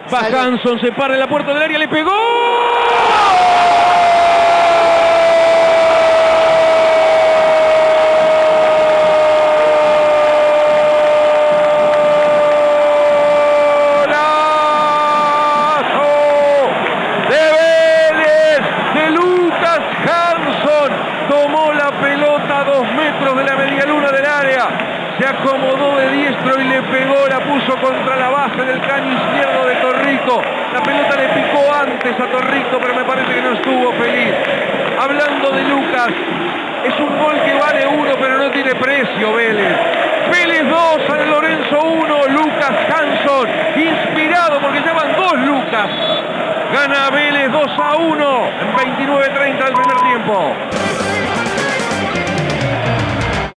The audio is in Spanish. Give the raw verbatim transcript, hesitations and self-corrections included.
Va Hanson, se para en la puerta del área, le pegó. Tomó la pelota a dos metros de la medialuna del área, se acomodó de diestro y le pegó, la puso contra la base del caño izquierdo de Torrico. La pelota le picó antes a Torrico, pero me parece que no estuvo feliz. Hablando de Lucas, es un gol que vale uno, pero no tiene precio. Vélez. Vélez dos, San Lorenzo uno, Lucas Hanson, inspirado porque llaman dos Lucas. Gana Vélez dos a uno en veintinueve treinta del primer tiempo.